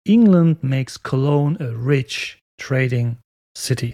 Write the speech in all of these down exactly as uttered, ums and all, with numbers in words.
England makes Cologne a rich trading city.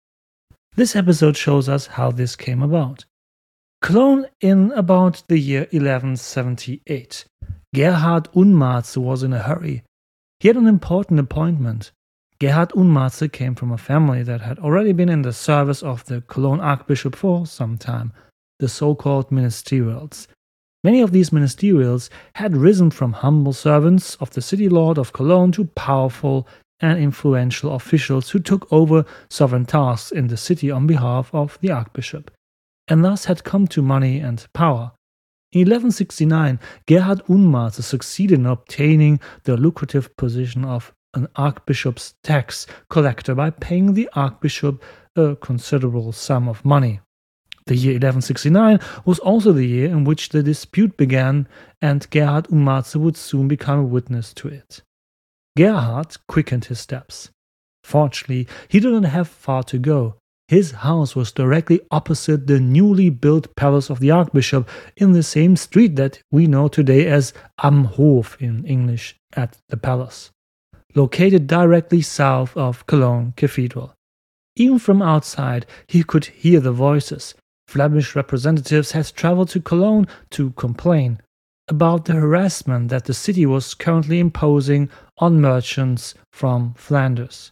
This episode shows us how this came about. Cologne in about the year eleven seventy-eight. Gerhard Unmaze was in a hurry. He had an important appointment. Gerhard Unmaze came from a family that had already been in the service of the Cologne Archbishop for some time, the so-called ministerials. Many of these ministerials had risen from humble servants of the city lord of Cologne to powerful and influential officials who took over sovereign tasks in the city on behalf of the archbishop, and thus had come to money and power. In eleven sixty-nine, Gerhard Unmaze succeeded in obtaining the lucrative position of an archbishop's tax collector by paying the archbishop a considerable sum of money. The year eleven sixty-nine was also the year in which the dispute began, and Gerhard Unmaze would soon become a witness to it. Gerhard quickened his steps. Fortunately, he did not have far to go. His house was directly opposite the newly built palace of the archbishop in the same street that we know today as Am Hof in English, at the palace, located directly south of Cologne Cathedral. Even from outside, he could hear the voices. Flemish representatives had traveled to Cologne to complain about the harassment that the city was currently imposing on merchants from Flanders.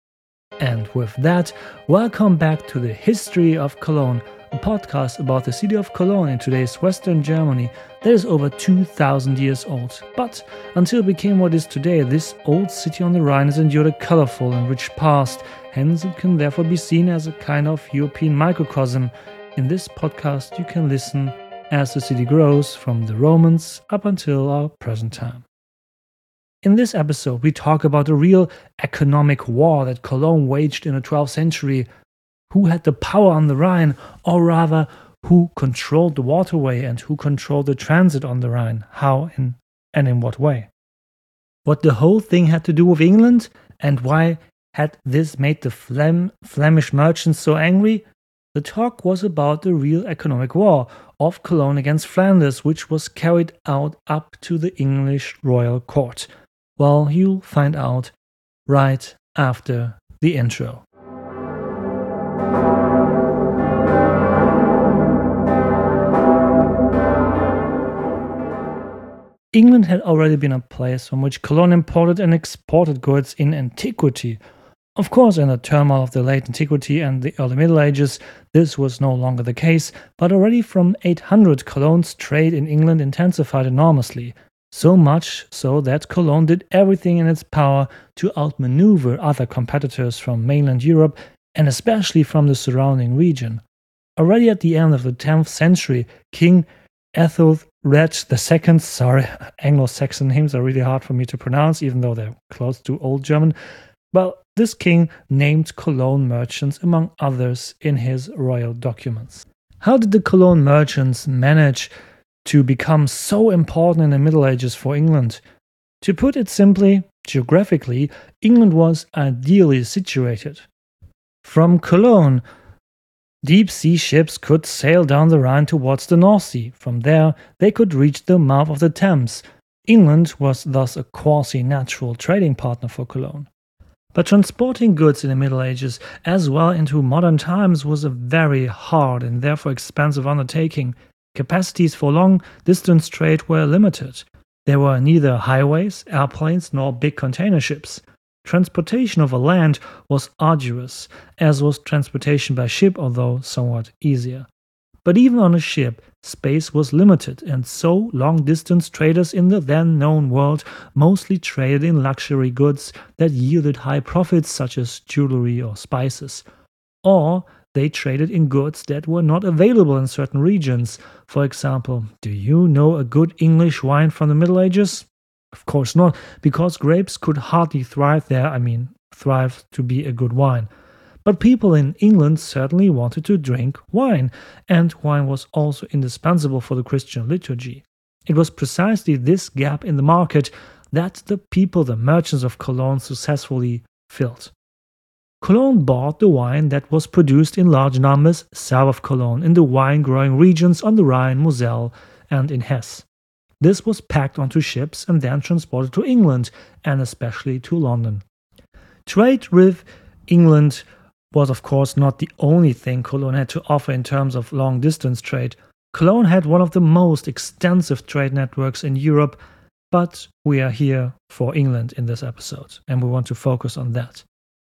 And with that, welcome back to the History of Cologne, a podcast about the city of Cologne in today's Western Germany that is over two thousand years old. But until it became what it is today, this old city on the Rhine has endured a colorful and rich past, hence it can therefore be seen as a kind of European microcosm. In this podcast, you can listen as the city grows from the Romans up until our present time. In this episode, we talk about the real economic war that Cologne waged in the twelfth century. Who had the power on the Rhine, or rather, who controlled the waterway and who controlled the transit on the Rhine, how in, and in what way. What the whole thing had to do with England, and why had this made the Flem- Flemish merchants so angry? The talk was about the real economic war of Cologne against Flanders, which was carried out up to the English royal court. Well, you'll find out right after the intro. England had already been a place from which Cologne imported and exported goods in antiquity. Of course, in the turmoil of the late antiquity and the early Middle Ages, this was no longer the case, but already from eight hundred, Cologne's trade in England intensified enormously. So much so that Cologne did everything in its power to outmaneuver other competitors from mainland Europe and especially from the surrounding region. Already at the end of the tenth century, King Ethelred the Second, sorry, Anglo-Saxon names are really hard for me to pronounce, even though they're close to Old German. Well, this king named Cologne merchants, among others, in his royal documents. How did the Cologne merchants manage to become so important in the Middle Ages for England? To put it simply, geographically, England was ideally situated. From Cologne, deep sea ships could sail down the Rhine towards the North Sea. From there, they could reach the mouth of the Thames. England was thus a quasi-natural trading partner for Cologne. But transporting goods in the Middle Ages as well into modern times was a very hard and therefore expensive undertaking. Capacities for long-distance trade were limited. There were neither highways, airplanes, nor big container ships. Transportation over land was arduous, as was transportation by ship, although somewhat easier. But even on a ship, space was limited, and so long-distance traders in the then-known world mostly traded in luxury goods that yielded high profits, such as jewelry or spices. Or they traded in goods that were not available in certain regions. For example, do you know a good English wine from the Middle Ages? Of course not, because grapes could hardly thrive there, I mean, thrive to be a good wine. But people in England certainly wanted to drink wine, and wine was also indispensable for the Christian liturgy. It was precisely this gap in the market that the people, the merchants of Cologne, successfully filled. Cologne bought the wine that was produced in large numbers south of Cologne in the wine-growing regions on the Rhine, Moselle, and in Hesse. This was packed onto ships and then transported to England, and especially to London. Trade with England was of course not the only thing Cologne had to offer in terms of long-distance trade. Cologne had one of the most extensive trade networks in Europe, but we are here for England in this episode, and we want to focus on that.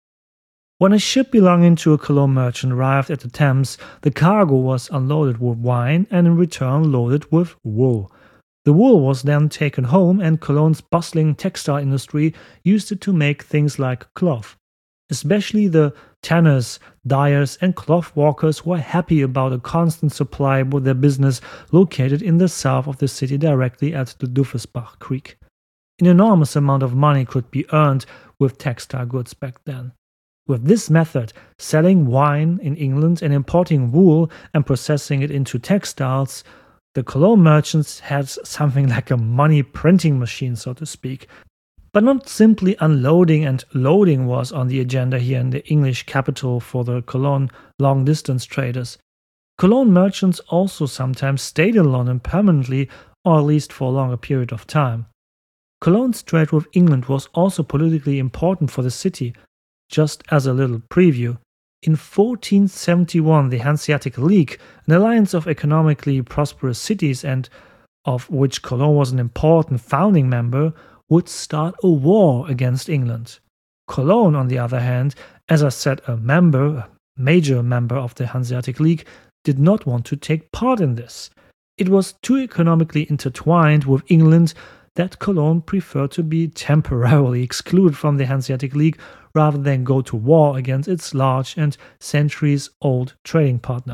When a ship belonging to a Cologne merchant arrived at the Thames, the cargo was unloaded with wine and in return loaded with wool. The wool was then taken home, and Cologne's bustling textile industry used it to make things like cloth. Especially the tanners, dyers, and cloth walkers were happy about a constant supply with their business located in the south of the city directly at the Duffesbach Creek. An enormous amount of money could be earned with textile goods back then. With this method, selling wine in England and importing wool and processing it into textiles, the Cologne merchants had something like a money printing machine, so to speak. But not simply unloading and loading was on the agenda here in the English capital for the Cologne long-distance traders. Cologne merchants also sometimes stayed in London permanently, or at least for a longer period of time. Cologne's trade with England was also politically important for the city. Just as a little preview, in fourteen seventy-one the Hanseatic League, an alliance of economically prosperous cities and of which Cologne was an important founding member, would start a war against England. Cologne, on the other hand, as I said, a member, a major member of the Hanseatic League, did not want to take part in this. It was too economically intertwined with England that Cologne preferred to be temporarily excluded from the Hanseatic League rather than go to war against its large and centuries-old trading partner.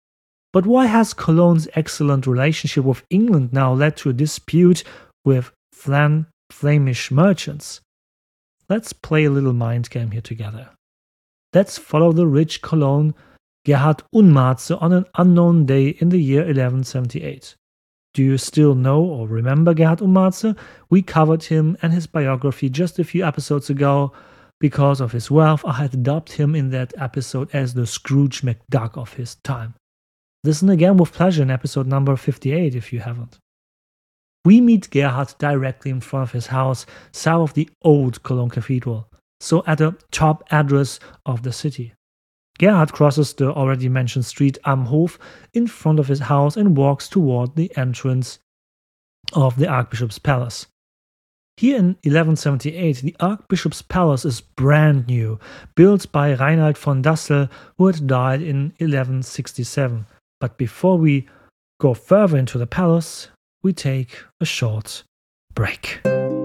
But why has Cologne's excellent relationship with England now led to a dispute with Flan Flemish merchants? Let's play a little mind game here together. Let's follow the rich Cologne Gerhard Unmaze on an unknown day in the year eleven seventy-eight. Do you still know or remember Gerhard Unmaze? We covered him and his biography just a few episodes ago. Because of his wealth, I had dubbed him in that episode as the Scrooge McDuck of his time. Listen again with pleasure in episode number fifty-eight if you haven't. We meet Gerhard directly in front of his house, south of the old Cologne Cathedral, so at the top address of the city. Gerhard crosses the already mentioned street Am Hof in front of his house and walks toward the entrance of the Archbishop's Palace. Here in eleven seventy-eight, the Archbishop's Palace is brand new, built by Reinhard von Dassel, who had died in eleven sixty-seven. But before we go further into the palace, we take a short break.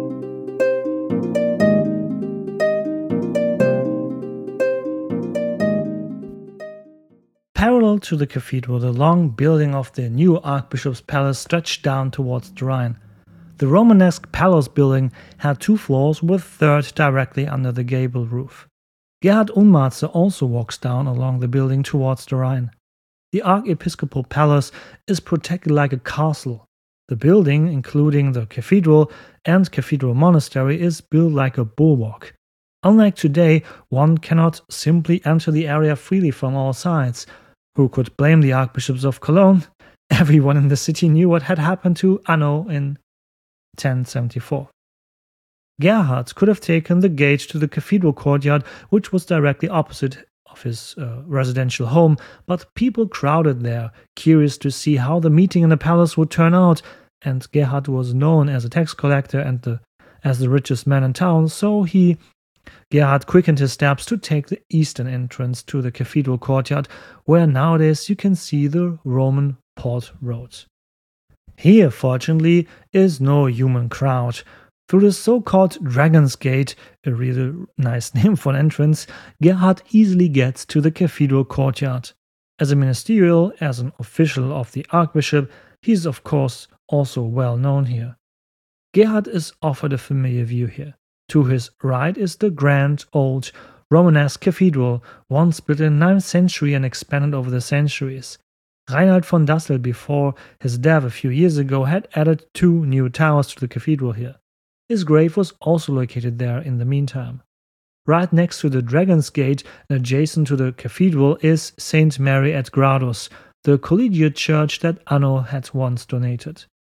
Parallel to the cathedral, the long building of the new Archbishop's Palace stretched down towards the Rhine. The Romanesque palace building had two floors with a third directly under the gable roof. Gerhard Unmaze also walks down along the building towards the Rhine. The Archiepiscopal Palace is protected like a castle. The building, including the cathedral and cathedral monastery, is built like a bulwark. Unlike today, one cannot simply enter the area freely from all sides. Who could blame the archbishops of Cologne? Everyone in the city knew what had happened to Anno in ten seventy-four. Gerhard could have taken the gate to the cathedral courtyard, which was directly opposite of his uh, residential home, but people crowded there, curious to see how the meeting in the palace would turn out, and Gerhard was known as a tax collector and the, as the richest man in town, so he, Gerhard quickened his steps to take the eastern entrance to the cathedral courtyard, where nowadays you can see the Roman Port Road. Here, fortunately, is no human crowd. Through the so-called Dragon's Gate, a really nice name for an entrance, Gerhard easily gets to the cathedral courtyard. As a ministerial, as an official of the archbishop, he is of course also well known here. Gerhard is offered a familiar view here. To his right is the grand old Romanesque cathedral, once built in the ninth century and expanded over the centuries. Reinhard von Dassel, before his death a few years ago, had added two new towers to the cathedral here. His grave was also located there in the meantime. Right next to the Dragon's Gate and adjacent to the cathedral is Saint Mary at Gradus, the collegiate church that Anno had once donated.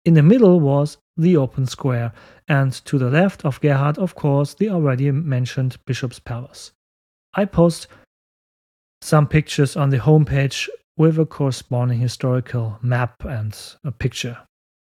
In the middle was the open square, and to the left of Gerhard, of course, the already mentioned Bishop's Palace. I post some pictures on the homepage with a corresponding historical map and a picture.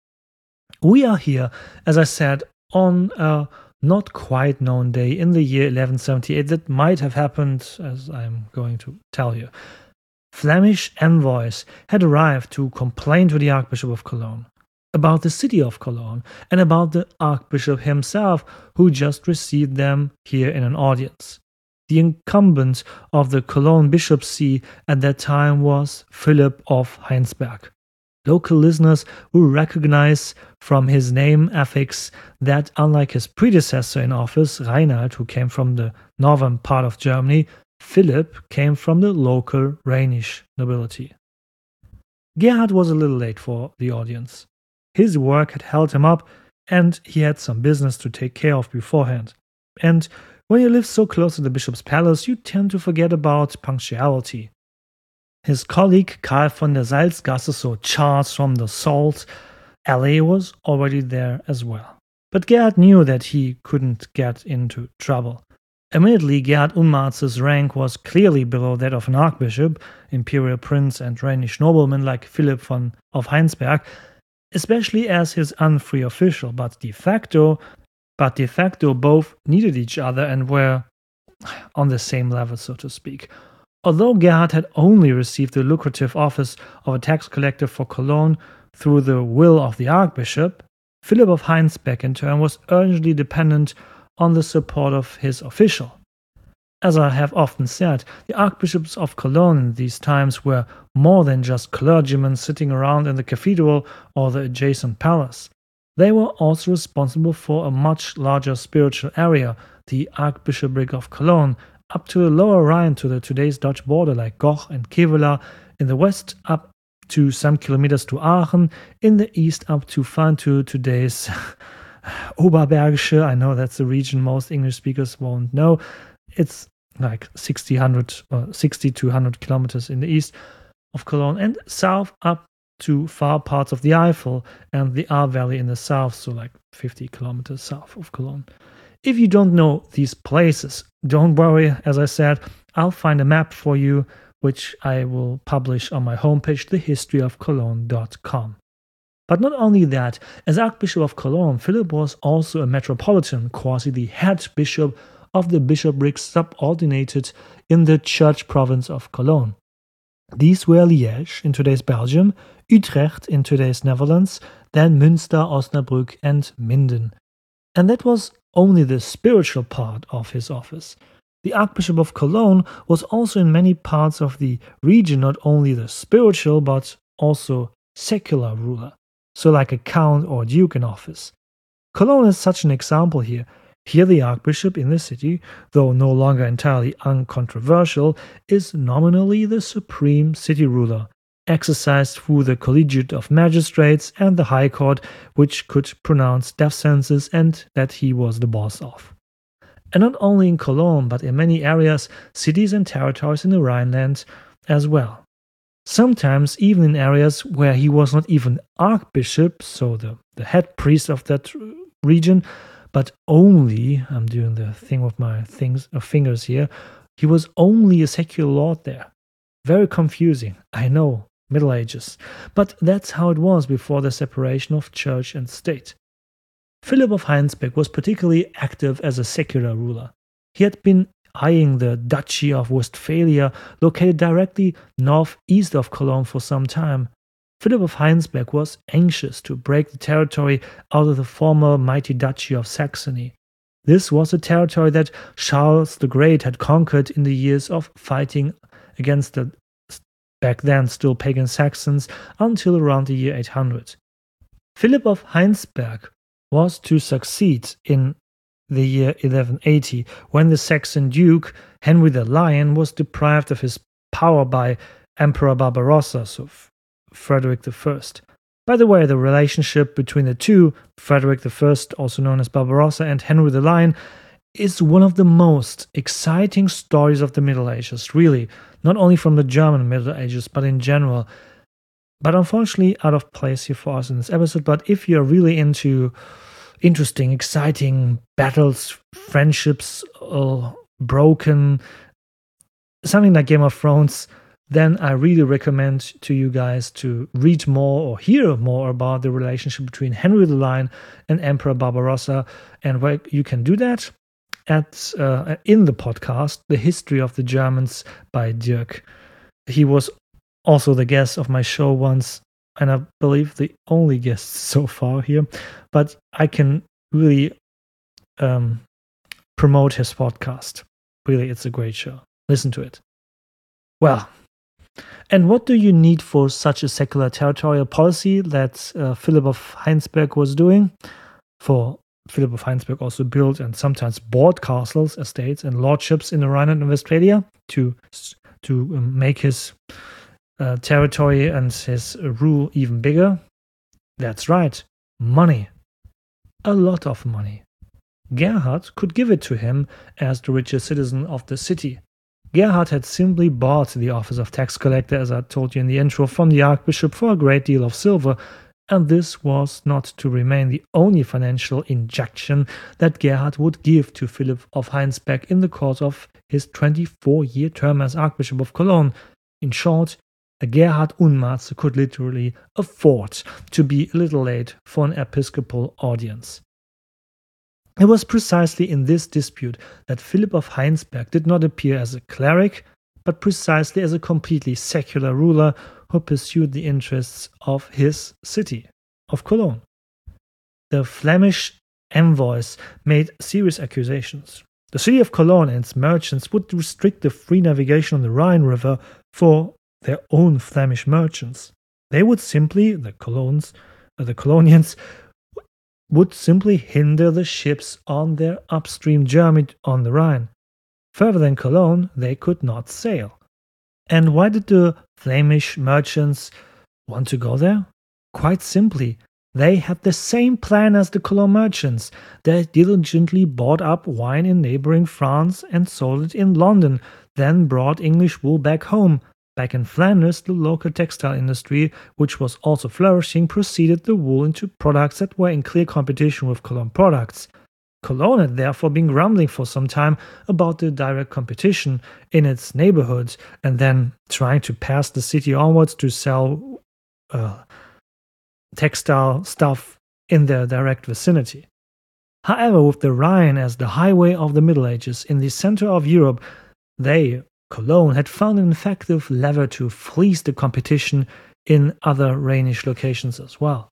We are here, as I said, on a not quite known day in the year eleven seventy-eight that might have happened, as I'm going to tell you. Flemish envoys had arrived to complain to the Archbishop of Cologne about the city of Cologne and about the Archbishop himself, who just received them here in an audience. The incumbent of the Cologne Bishop See at that time was Philip of Heinsberg. Local listeners will recognize from his name affix that, unlike his predecessor in office, Reinhard, who came from the northern part of Germany, Philip came from the local Rhenish nobility. Gerhard was a little late for the audience. His work had held him up, and he had some business to take care of beforehand. And when you live so close to the bishop's palace, you tend to forget about punctuality. His colleague Karl von der Salzgasse, so Charles from the Salt Alley, was already there as well. But Gerhard knew that he couldn't get into trouble. Admittedly, Gerhard Unmarz's rank was clearly below that of an archbishop, imperial prince and Rhenish nobleman like Philip von of Heinsberg, especially as his unfree official, but de facto, but de facto both needed each other and were on the same level, so to speak. Although Gerhard had only received the lucrative office of a tax collector for Cologne through the will of the archbishop, Philip of Heinsberg in turn was urgently dependent on the support of his official. As I have often said, the archbishops of Cologne in these times were more than just clergymen sitting around in the cathedral or the adjacent palace. They were also responsible for a much larger spiritual area, the Archbishopric of Cologne, up to the lower Rhine to the today's Dutch border like Goch and Kevela, in the west up to some kilometers to Aachen, in the east up to far to today's Oberbergische. I know that's the region most English speakers won't know. It's like sixty, one hundred, uh, sixty to one hundred kilometers in the east of Cologne, and south up to far parts of the Eifel and the Ahr Valley in the south, so like fifty kilometers south of Cologne. If you don't know these places, don't worry, as I said, I'll find a map for you, which I will publish on my homepage, the history of cologne dot com. But not only that, as Archbishop of Cologne, Philip was also a metropolitan, quasi the head bishop of the bishoprics subordinated in the church province of Cologne. These were Liège in today's Belgium, Utrecht in today's Netherlands, then Münster, Osnabrück and Minden. And that was only the spiritual part of his office. The Archbishop of Cologne was also in many parts of the region not only the spiritual but also secular ruler, so like a count or duke in office. Cologne is such an example here. Here the archbishop in the city, though no longer entirely uncontroversial, is nominally the supreme city ruler, exercised through the Collegiate of Magistrates and the High Court, which could pronounce death sentences and that he was the boss of. And not only in Cologne, but in many areas, cities and territories in the Rhineland as well. Sometimes even in areas where he was not even archbishop, so the, the head priest of that region, but only, I'm doing the thing with my things, uh, fingers here, he was only a secular lord there. Very confusing, I know, Middle Ages. But that's how it was before the separation of church and state. Philip of Heinsberg was particularly active as a secular ruler. He had been eyeing the Duchy of Westphalia, located directly northeast of Cologne for some time. Philip of Heinsberg was anxious to break the territory out of the former mighty Duchy of Saxony. This was a territory that Charles the Great had conquered in the years of fighting against the back then still pagan Saxons until around the year eight hundred. Philip of Heinsberg was to succeed in the year eleven eighty, when the Saxon Duke Henry the Lion was deprived of his power by Emperor Barbarossa, so Frederick the First. By the way, the relationship between the two, Frederick the First, also known as Barbarossa, and Henry the Lion, is one of the most exciting stories of the Middle Ages, really, not only from the German Middle Ages, but in general. but unfortunately out of place here for us in this episode. But if you're really into interesting, exciting battles, friendships, uh, broken, something like Game of Thrones, then I really recommend to you guys to read more or hear more about the relationship between Henry the Lion and Emperor Barbarossa. And where you can do that at uh, in the podcast, The History of the Germans by Dirk. He was also the guest of my show once, and I believe the only guest so far here. But I can really um, promote his podcast. Really, it's a great show. Listen to it. Well, and what do you need for such a secular territorial policy that uh, Philip of Heinsberg was doing? For Philip of Heinsberg also built and sometimes bought castles, estates, and lordships in the Rhineland and Westphalia to to um, make his uh, territory and his uh, rule even bigger. That's right, money. A lot of money. Gerhard could give it to him as the richest citizen of the city. Gerhard had simply bought the office of tax collector, as I told you in the intro, from the archbishop for a great deal of silver, and this was not to remain the only financial injection that Gerhard would give to Philip of Heinsberg in the course of his twenty-four-year term as Archbishop of Cologne. In short, a Gerhard Unmaze could literally afford to be a little late for an episcopal audience. It was precisely in this dispute that Philip of Heinsberg did not appear as a cleric, but precisely as a completely secular ruler who pursued the interests of his city, of Cologne. The Flemish envoys made serious accusations. The city of Cologne and its merchants would restrict the free navigation on the Rhine River for their own Flemish merchants. They would simply, the Colognes, uh, the Colonians, would simply hinder the ships on their upstream journey on the Rhine. Further than Cologne, they could not sail. And why did the Flemish merchants want to go there? Quite simply, they had the same plan as the Cologne merchants. They diligently bought up wine in neighboring France and sold it in London, then brought English wool back home. Back in Flanders, the local textile industry, which was also flourishing, proceeded the wool into products that were in clear competition with Cologne products. Cologne had therefore been grumbling for some time about the direct competition in its neighborhood, and then trying to pass the city onwards to sell uh, textile stuff in their direct vicinity. However, with the Rhine as the highway of the Middle Ages in the center of Europe, they, Cologne, had found an effective lever to fleece the competition in other Rhenish locations as well.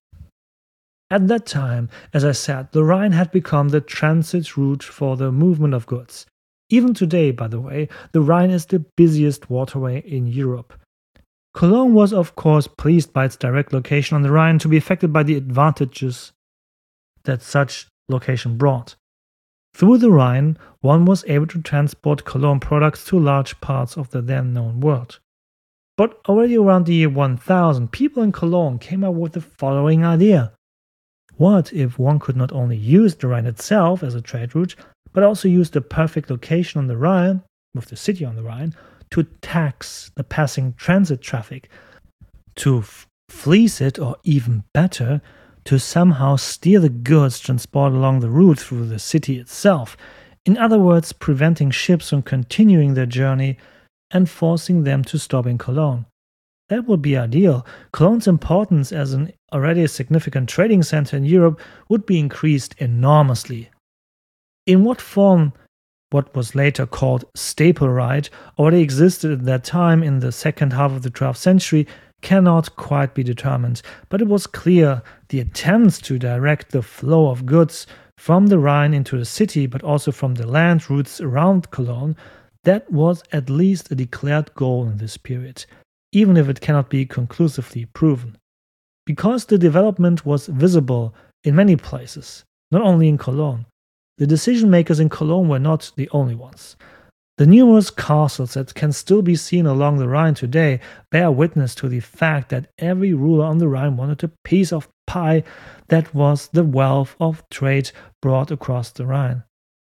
At that time, as I said, the Rhine had become the transit route for the movement of goods. Even today, by the way, the Rhine is the busiest waterway in Europe. Cologne was, of course, pleased by its direct location on the Rhine to be affected by the advantages that such location brought. Through the Rhine, one was able to transport Cologne products to large parts of the then known world. But already around the year one thousand, people in Cologne came up with the following idea. What if one could not only use the Rhine itself as a trade route, but also use the perfect location on the Rhine, with the city on the Rhine, to tax the passing transit traffic, to f- fleece it, or even better, to somehow steer the goods transported along the route through the city itself. In other words, preventing ships from continuing their journey and forcing them to stop in Cologne. That would be ideal. Cologne's importance as an already significant trading center in Europe would be increased enormously. In what form what was later called staple right already existed at that time in the second half of the twelfth century cannot quite be determined, but it was clear the attempts to direct the flow of goods from the Rhine into the city, but also from the land routes around Cologne, that was at least a declared goal in this period, even if it cannot be conclusively proven. Because the development was visible in many places, not only in Cologne, the decision makers in Cologne were not the only ones. The numerous castles that can still be seen along the Rhine today bear witness to the fact that every ruler on the Rhine wanted a piece of pie that was the wealth of trade brought across the Rhine.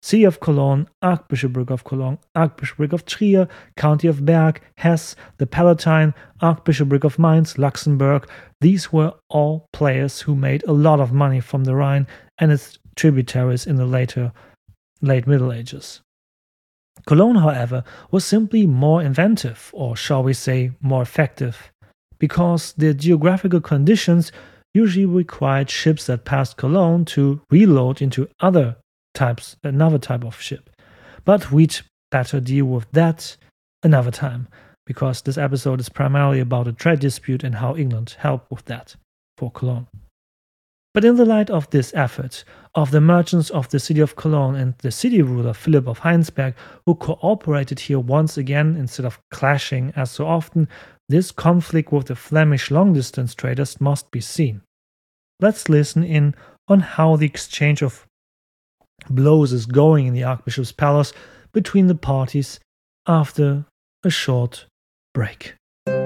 City of Cologne, Archbishopric of Cologne, Archbishopric of Trier, County of Berg, Hesse, the Palatine, Archbishopric of Mainz, Luxembourg. These were all players who made a lot of money from the Rhine and its tributaries in the later late Middle Ages. Cologne, however, was simply more inventive, or shall we say more effective, because the geographical conditions usually required ships that passed Cologne to reload into other types, another type of ship. But we'd better deal with that another time, because this episode is primarily about a trade dispute and how England helped with that for Cologne. But in the light of this effort of the merchants of the city of Cologne and the city ruler Philip of Heinsberg, who cooperated here once again instead of clashing as so often, this conflict with the Flemish long-distance traders must be seen. Let's listen in on how the exchange of blows is going in the Archbishop's palace between the parties after a short break.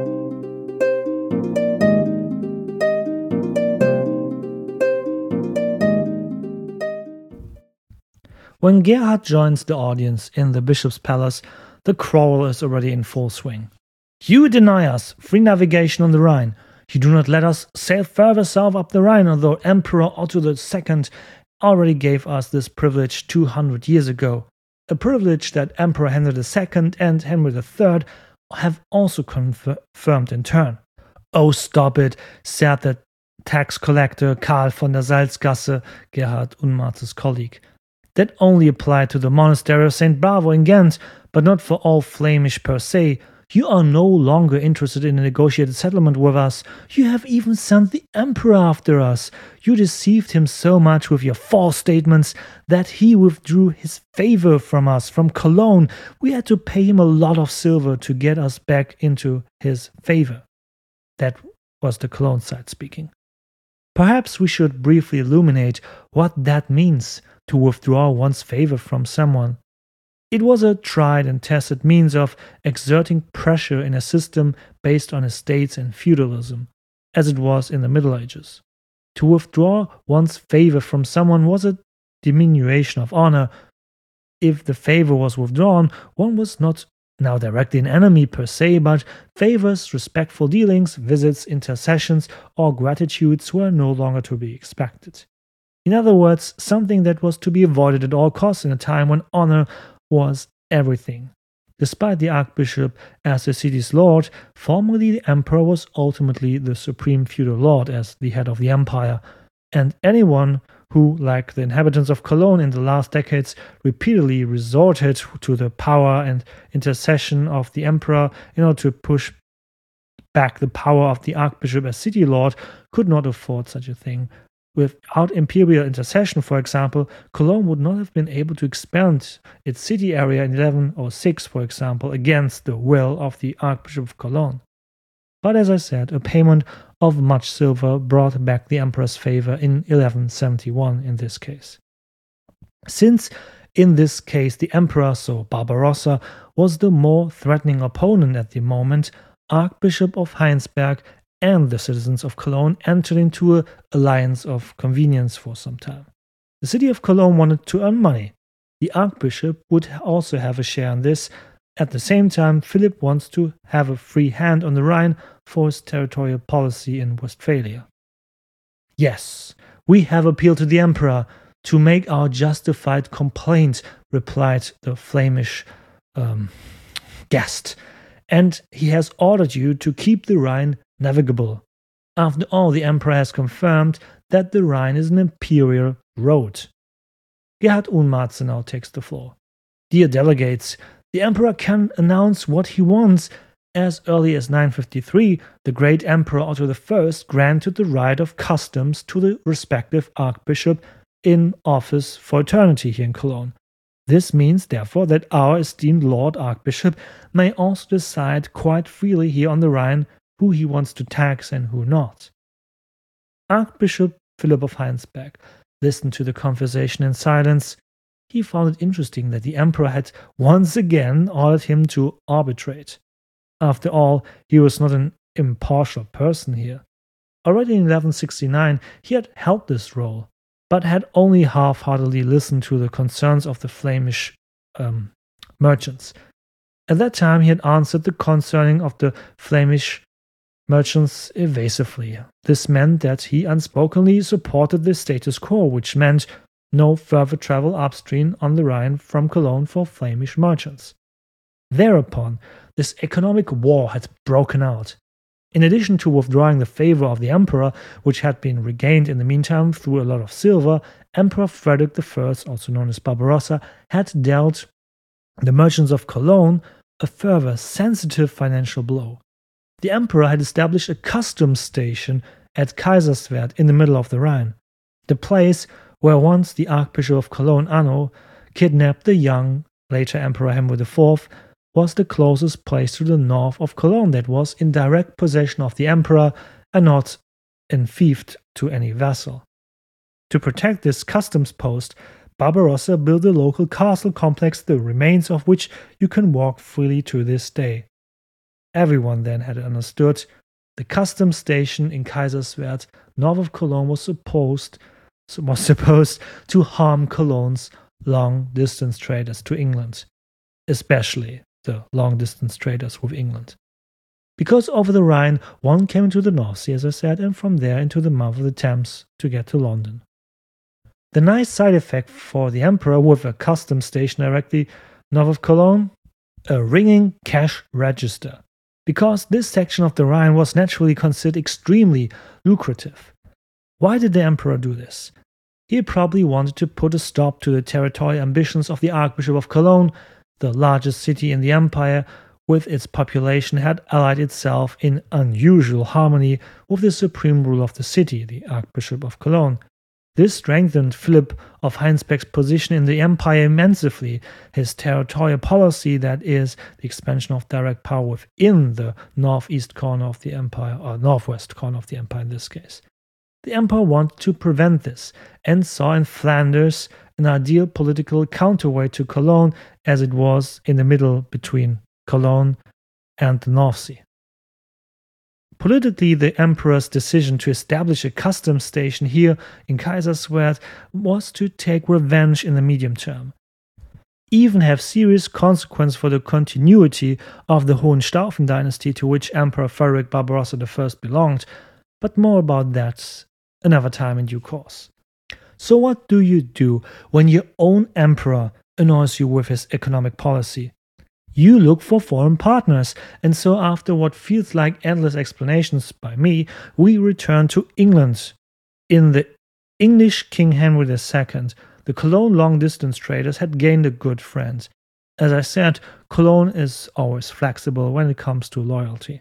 When Gerhard joins the audience in the bishop's palace, the quarrel is already in full swing. You deny us free navigation on the Rhine. You do not let us sail further south up the Rhine, although Emperor Otto the Second already gave us this privilege two hundred years ago. A privilege that Emperor Henry the Second and Henry the Third have also confirmed in turn. Oh, stop it, said the tax collector Karl von der Salzgasse, Gerhard Unmarz's colleague. That only applied to the monastery of Saint Bavo in Ghent, but not for all Flemish per se. You are no longer interested in a negotiated settlement with us. You have even sent the emperor after us. You deceived him so much with your false statements that he withdrew his favor from us, from Cologne. We had to pay him a lot of silver to get us back into his favor. That was the Cologne side speaking. Perhaps we should briefly illuminate what that means, to withdraw one's favor from someone. It was a tried and tested means of exerting pressure in a system based on estates and feudalism, as it was in the Middle Ages. To withdraw one's favor from someone was a diminution of honor. If the favor was withdrawn, one was not now directly an enemy per se, but favors, respectful dealings, visits, intercessions, or gratitudes were no longer to be expected. In other words, something that was to be avoided at all costs in a time when honor was everything. Despite the archbishop as the city's lord, formally the emperor was ultimately the supreme feudal lord as the head of the empire, and anyone who, like the inhabitants of Cologne in the last decades, repeatedly resorted to the power and intercession of the emperor in order to push back the power of the archbishop as city lord, could not afford such a thing. Without imperial intercession, for example, Cologne would not have been able to expand its city area in eleven oh six, for example, against the will of the Archbishop of Cologne. But as I said, a payment of much silver brought back the emperor's favor in eleven seventy-one in this case. Since in this case the emperor, so Barbarossa, was the more threatening opponent at the moment, Archbishop of Heinsberg and the citizens of Cologne entered into an alliance of convenience for some time. The city of Cologne wanted to earn money. The archbishop would also have a share in this. At the same time, Philip wants to have a free hand on the Rhine for his territorial policy in Westphalia. Yes, we have appealed to the emperor to make our justified complaint, replied the Flemish um, guest, and he has ordered you to keep the Rhine navigable. After all, the emperor has confirmed that the Rhine is an imperial road. Gerhard Unmarze now takes the floor. Dear delegates, the emperor can announce what he wants. As early as nine fifty-three, the great emperor Otto the First granted the right of customs to the respective archbishop in office for eternity here in Cologne. This means, therefore, that our esteemed Lord Archbishop may also decide quite freely here on the Rhine who he wants to tax and who not. Archbishop Philip of Heinsberg listened to the conversation in silence. He found it interesting that the emperor had once again ordered him to arbitrate. After all, he was not an impartial person here. Already in eleven sixty-nine, he had held this role. but had only half-heartedly listened to the concerns of the Flemish um, merchants. At that time, he had answered the concerning of the Flemish merchants evasively. This meant that he unspokenly supported the status quo, which meant no further travel upstream on the Rhine from Cologne for Flemish merchants. Thereupon, this economic war had broken out. In addition to withdrawing the favor of the emperor, which had been regained in the meantime through a lot of silver, Emperor Frederick the First, also known as Barbarossa, had dealt the merchants of Cologne a further sensitive financial blow. The emperor had established a customs station at Kaiserswerth in the middle of the Rhine, the place where once the Archbishop of Cologne Anno kidnapped the young, later Emperor Henry the Fourth, was the closest place to the north of Cologne that was in direct possession of the emperor and not enfeoffed to any vassal. To protect this customs post, Barbarossa built a local castle complex, the remains of which you can walk freely to this day. Everyone then had understood the customs station in Kaiserswerth, north of Cologne, was supposed was supposed to harm Cologne's long-distance traders to England, especially the long-distance traders with England. Because over the Rhine, one came into the North Sea, as I said, and from there into the mouth of the Thames to get to London. The nice side effect for the emperor with a customs station directly north of Cologne, a ringing cash register, because this section of the Rhine was naturally considered extremely lucrative. Why did the emperor do this? He probably wanted to put a stop to the territorial ambitions of the Archbishop of Cologne. The largest city in the empire, with its population, had allied itself in unusual harmony with the supreme ruler of the city, the Archbishop of Cologne. This strengthened Philip of Heinsberg's position in the empire immensely. His territorial policy, that is, the expansion of direct power within the northeast corner of the empire, or northwest corner of the empire in this case. The emperor wanted to prevent this and saw in Flanders an ideal political counterweight to Cologne, as it was in the middle between Cologne and the North Sea. Politically, the emperor's decision to establish a customs station here in Kaiserswerth was to take revenge in the medium term, even have serious consequence for the continuity of the Hohenstaufen dynasty to which Emperor Frederick Barbarossa the First belonged, but more about that another time in due course. So what do you do when your own emperor annoys you with his economic policy? You look for foreign partners, and so after what feels like endless explanations by me, we return to England. In the English King Henry the Second, the Cologne long-distance traders had gained a good friend. As I said, Cologne is always flexible when it comes to loyalty.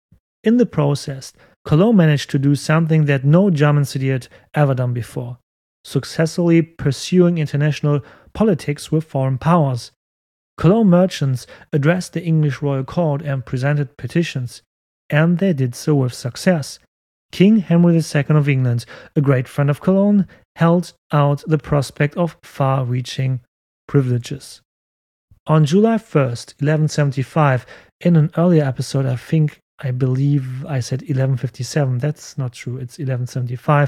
In the process, Cologne managed to do something that no German city had ever done before, successfully pursuing international politics with foreign powers. Cologne merchants addressed the English royal court and presented petitions, and they did so with success. King Henry the Second of England, a great friend of Cologne, held out the prospect of far-reaching privileges. On July first, eleven seventy-five, in an earlier episode, I think, I believe I said eleven fifty-seven, that's not true, it's eleven seventy-five,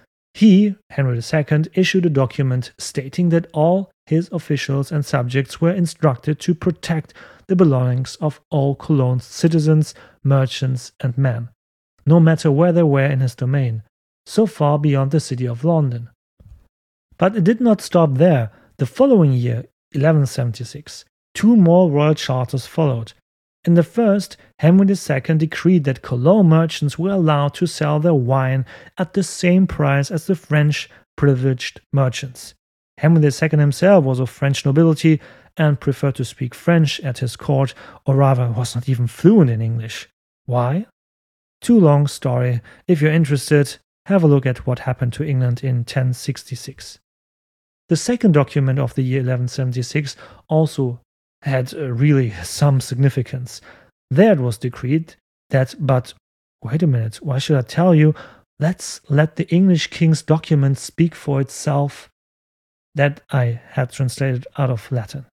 he, Henry the Second, issued a document stating that all his officials and subjects were instructed to protect the belongings of all Cologne's citizens, merchants, and men, no matter where they were in his domain, so far beyond the city of London. But it did not stop there. The following year, eleven seventy-six, two more royal charters followed. In the first, Henry the Second decreed that Cologne merchants were allowed to sell their wine at the same price as the French privileged merchants. Henry the Second himself was of French nobility and preferred to speak French at his court, or rather was not even fluent in English. Why? Too long story. If you're interested, have a look at what happened to England in ten sixty-six. The second document of the year eleven seventy-six also had uh, really some significance. There it was decreed that, but wait a minute, why should I tell you? Let's let the English king's document speak for itself. That I had translated out of Latin.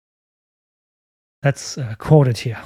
Let's uh, quote it here.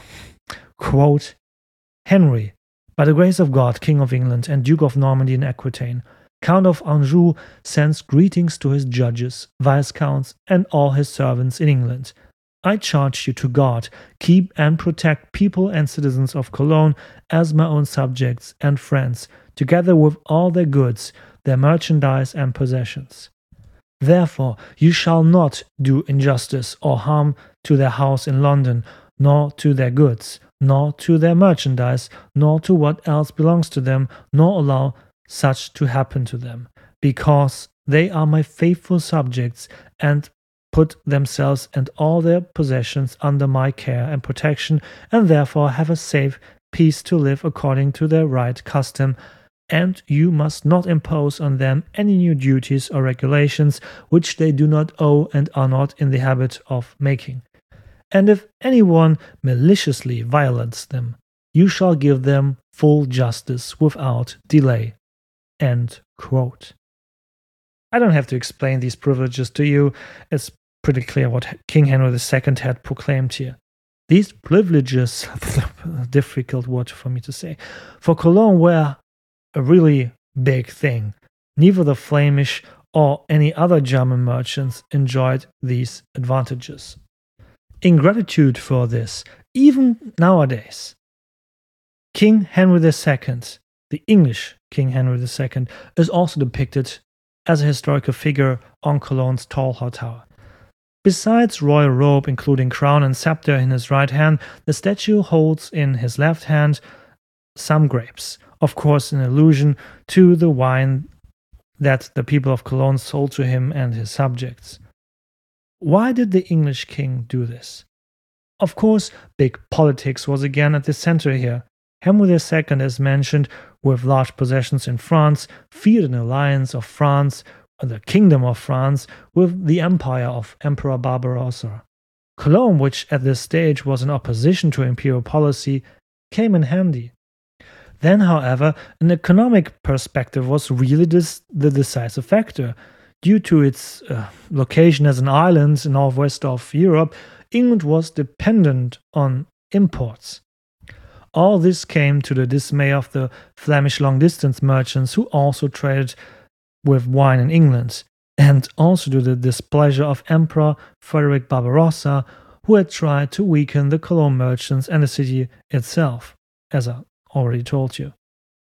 Quote, Henry, by the grace of God, King of England and Duke of Normandy and Aquitaine, Count of Anjou sends greetings to his judges, viscounts, and all his servants in England. I charge you to God, keep and protect people and citizens of Cologne as my own subjects and friends, together with all their goods, their merchandise and possessions. Therefore you shall not do injustice or harm to their house in London, nor to their goods, nor to their merchandise, nor to what else belongs to them, nor allow such to happen to them, because they are my faithful subjects and put themselves and all their possessions under my care and protection, and therefore have a safe peace to live according to their right custom. And you must not impose on them any new duties or regulations which they do not owe and are not in the habit of making. And if anyone maliciously violates them, you shall give them full justice without delay. End quote. I don't have to explain these privileges to you. It's pretty clear what King Henry the Second had proclaimed here. These privileges, a difficult word for me to say, for Cologne were a really big thing. Neither the Flemish or any other German merchants enjoyed these advantages. In gratitude for this, even nowadays, King Henry the Second, the English King Henry the Second, is also depicted as a historical figure on Cologne's tall hall tower. Besides royal robe, including crown and scepter in his right hand, the statue holds in his left hand some grapes, of course in allusion to the wine that the people of Cologne sold to him and his subjects. Why did the English king do this? Of course, big politics was again at the center here. Henry the Second, as mentioned, with large possessions in France, feared an alliance of France, the Kingdom of France, with the empire of Emperor Barbarossa. Cologne, which at this stage was in opposition to imperial policy, came in handy. Then, however, an economic perspective was really this, the decisive factor. Due to its uh, location as an island in northwest of Europe, England was dependent on imports. All this came to the dismay of the Flemish long-distance merchants who also traded with wine in England, and also to the displeasure of Emperor Frederick Barbarossa, who had tried to weaken the Cologne merchants and the city itself, as I already told you.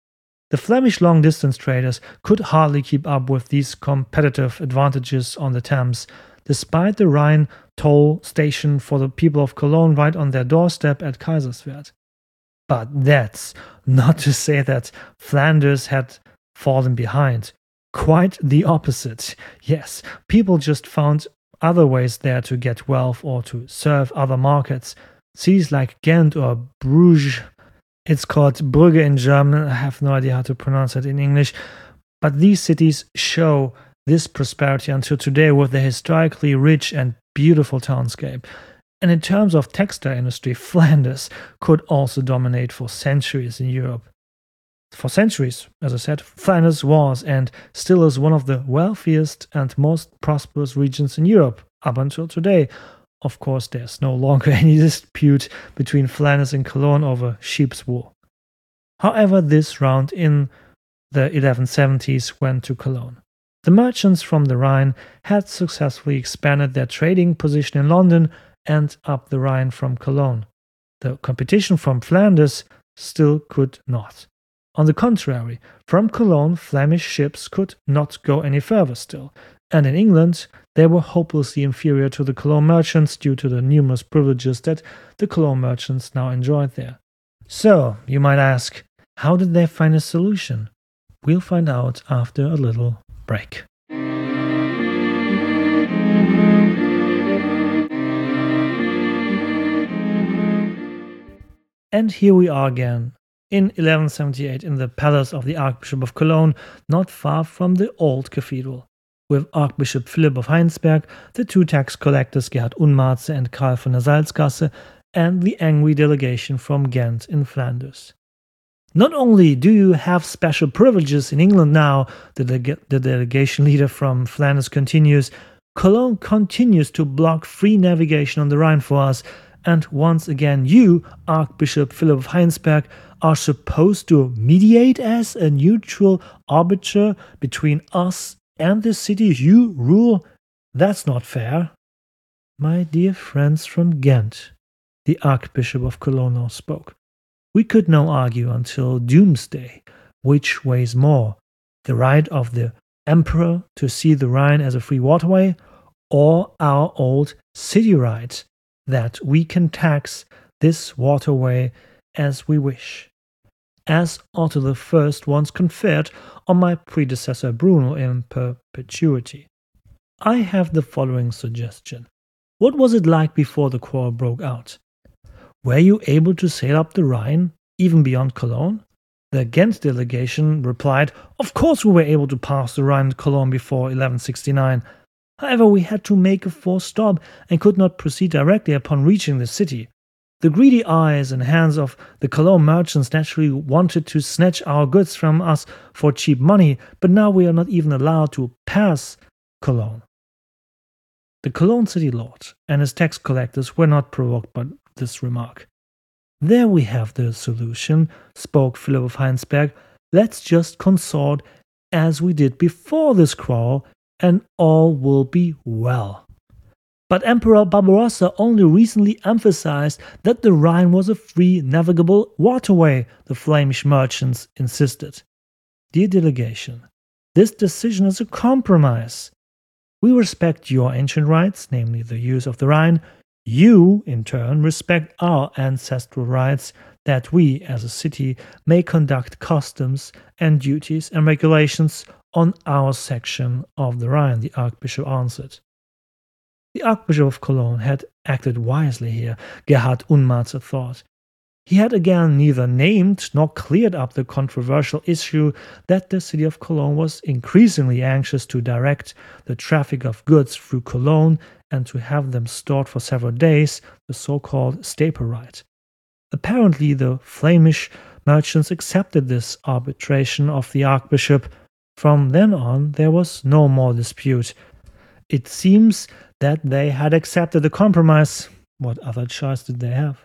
The Flemish long-distance traders could hardly keep up with these competitive advantages on the Thames, despite the Rhine toll station for the people of Cologne right on their doorstep at Kaiserswerth. But that's not to say that Flanders had fallen behind. Quite the opposite. Yes, people just found other ways there to get wealth or to serve other markets. Cities like Ghent or Bruges, it's called Brügge in German, I have no idea how to pronounce it in English, but these cities show this prosperity until today with their historically rich and beautiful townscape. And in terms of textile industry, Flanders could also dominate for centuries in Europe. For centuries, as I said, Flanders was and still is one of the wealthiest and most prosperous regions in Europe up until today. Of course, there's no longer any dispute between Flanders and Cologne over sheep's wool. However, this round in the eleven seventies went to Cologne. The merchants from the Rhine had successfully expanded their trading position in London and up the Rhine from Cologne. The competition from Flanders still could not. On the contrary, from Cologne, Flemish ships could not go any further still, and in England, they were hopelessly inferior to the Cologne merchants due to the numerous privileges that the Cologne merchants now enjoyed there. So, you might ask, how did they find a solution? We'll find out after a little break. And here we are again, in eleven seventy-eight, in the palace of the Archbishop of Cologne, not far from the old cathedral, with Archbishop Philip of Heinsberg, the two tax collectors Gerhard Unmarze and Karl von der Salzgasse, and the angry delegation from Ghent in Flanders. Not only do you have special privileges in England now, the, de- the delegation leader from Flanders continues, Cologne continues to block free navigation on the Rhine for us, and once again you, Archbishop Philip of Heinsberg, are supposed to mediate as a neutral arbiter between us and the city you rule? That's not fair. My dear friends from Ghent, the Archbishop of Cologne now spoke, we could now argue until doomsday which weighs more, the right of the Emperor to see the Rhine as a free waterway, or our old city right that we can tax this waterway as we wish, as Otto the First once conferred on my predecessor Bruno in perpetuity. I have the following suggestion. What was it like before the quarrel broke out? Were you able to sail up the Rhine, even beyond Cologne? The Ghent delegation replied, of course we were able to pass the Rhine at Cologne before eleven sixty-nine. However, we had to make a forced stop and could not proceed directly upon reaching the city. The greedy eyes and hands of the Cologne merchants naturally wanted to snatch our goods from us for cheap money, but now we are not even allowed to pass Cologne. The Cologne city lord and his tax collectors were not provoked by this remark. There we have the solution, spoke Philip of Heinsberg. Let's just consort as we did before this quarrel, and all will be well. But Emperor Barbarossa only recently emphasized that the Rhine was a free navigable waterway, the Flemish merchants insisted. Dear delegation, this decision is a compromise. We respect your ancient rights, namely the use of the Rhine. You, in turn, respect our ancestral rights that we, as a city, may conduct customs and duties and regulations on our section of the Rhine, the Archbishop answered. The Archbishop of Cologne had acted wisely here, Gerhard Unmazer thought. He had again neither named nor cleared up the controversial issue that the city of Cologne was increasingly anxious to direct the traffic of goods through Cologne and to have them stored for several days, the so-called staple right. Apparently the Flemish merchants accepted this arbitration of the Archbishop. From then on there was no more dispute. It seems that they had accepted the compromise. What other choice did they have?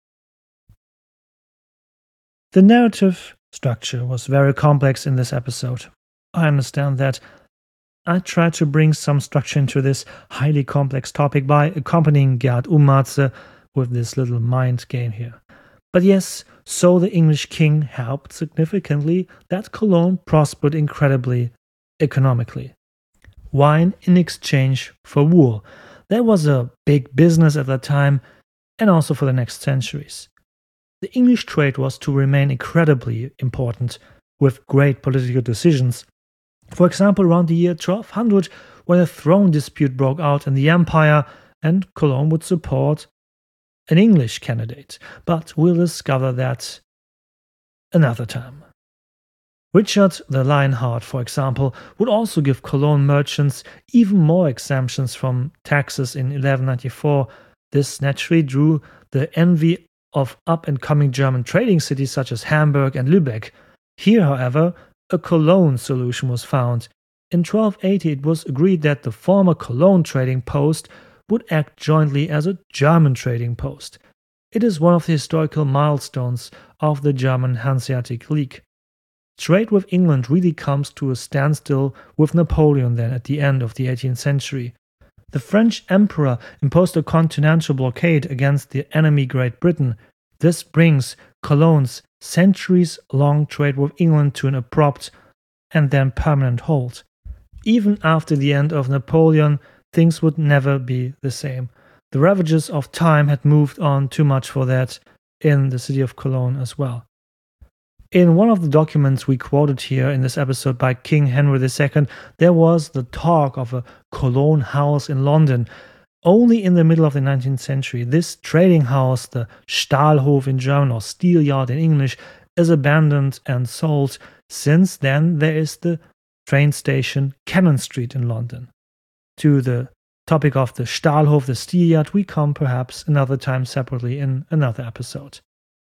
The narrative structure was very complex in this episode. I understand that. I tried to bring some structure into this highly complex topic by accompanying Gerhard Unmazer with this little mind game here. But yes, so the English king helped significantly that Cologne prospered incredibly economically. Wine in exchange for wool. That was a big business at that time and also for the next centuries. The English trade was to remain incredibly important with great political decisions. For example, around the year twelve hundred, when a throne dispute broke out in the empire and Cologne would support an English candidate. But we'll discover that another time. Richard the Lionheart, for example, would also give Cologne merchants even more exemptions from taxes in eleven ninety-four. This naturally drew the envy of up-and-coming German trading cities such as Hamburg and Lübeck. Here, however, a Cologne solution was found. In twelve eighty, it was agreed that the former Cologne trading post would act jointly as a German trading post. It is one of the historical milestones of the German Hanseatic League. Trade with England really comes to a standstill with Napoleon then at the end of the eighteenth century. The French emperor imposed a continental blockade against the enemy Great Britain. This brings Cologne's centuries-long trade with England to an abrupt and then permanent halt. Even after the end of Napoleon, things would never be the same. The ravages of time had moved on too much for that in the city of Cologne as well. In one of the documents we quoted here in this episode by King Henry the Second, there was the talk of a Cologne house in London. Only in the middle of the nineteenth century, this trading house, the Stahlhof in German or steel yard in English, is abandoned and sold. Since then, there is the train station Cannon Street in London. To the topic of the Stahlhof, the steel yard, we come perhaps another time separately in another episode.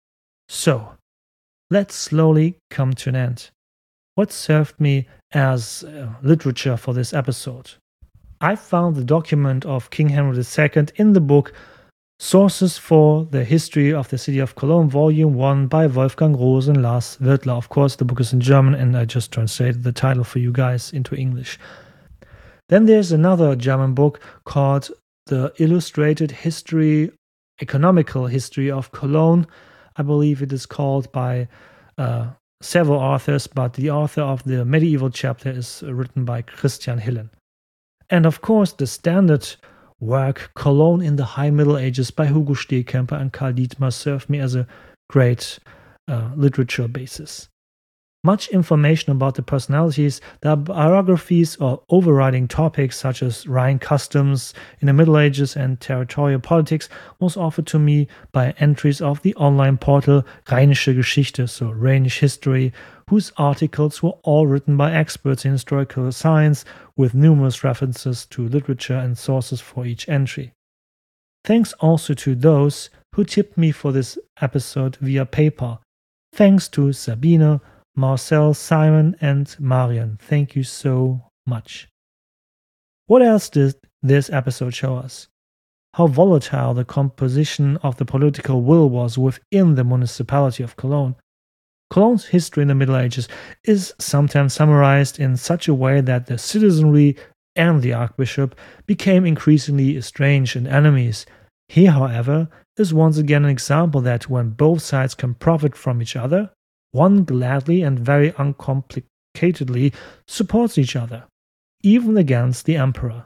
So, let's slowly come to an end. What served me as uh, literature for this episode? I found the document of King Henry the Second in the book Sources for the History of the City of Cologne, Volume one by Wolfgang Roos and Lars Wirtler. Of course, the book is in German and I just translated the title for you guys into English. Then there's another German book called The Illustrated History, Economical History of Cologne. I believe it is called by uh, several authors, but the author of the medieval chapter is written by Christian Hillen. And of course, the standard work Cologne in the High Middle Ages by Hugo Stehkemper and Karl Dietmar served me as a great uh, literature basis. Much information about the personalities, their biographies or overriding topics such as Rhine customs in the Middle Ages and territorial politics was offered to me by entries of the online portal Rheinische Geschichte, so Rhenish history, whose articles were all written by experts in historical science with numerous references to literature and sources for each entry. Thanks also to those who tipped me for this episode via PayPal. Thanks to Sabine, Marcel, Simon, and Marian. Thank you so much. What else did this episode show us? How volatile the composition of the political will was within the municipality of Cologne. Cologne's history in the Middle Ages is sometimes summarized in such a way that the citizenry and the archbishop became increasingly estranged and enemies. Here, however, is once again an example that when both sides can profit from each other, one gladly and very uncomplicatedly supports each other, even against the emperor.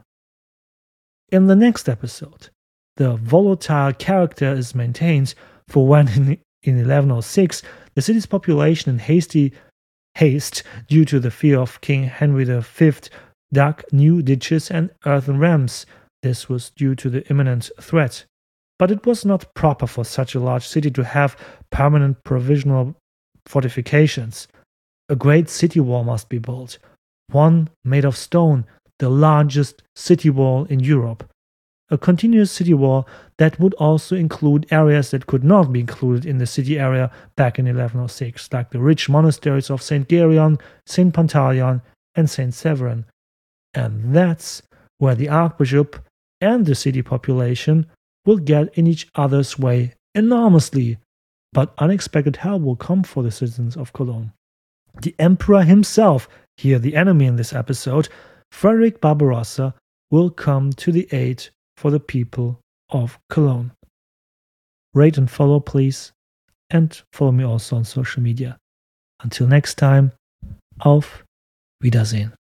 In the next episode, the volatile character is maintained, for when in, in eleven oh six the city's population in hasty haste due to the fear of King Henry the Fifth dug new ditches and earthen rams. This was due to the imminent threat. But it was not proper for such a large city to have permanent provisional fortifications. A great city wall must be built, one made of stone, the largest city wall in Europe. A continuous city wall that would also include areas that could not be included in the city area back in eleven oh six, like the rich monasteries of Saint Gereon, Saint Pantaleon, and Saint Severin. And that's where the archbishop and the city population will get in each other's way enormously. But unexpected help will come for the citizens of Cologne. The emperor himself, here the enemy in this episode, Frederick Barbarossa, will come to the aid for the people of Cologne. Rate and follow, please, and follow me also on social media. Until next time, auf Wiedersehen.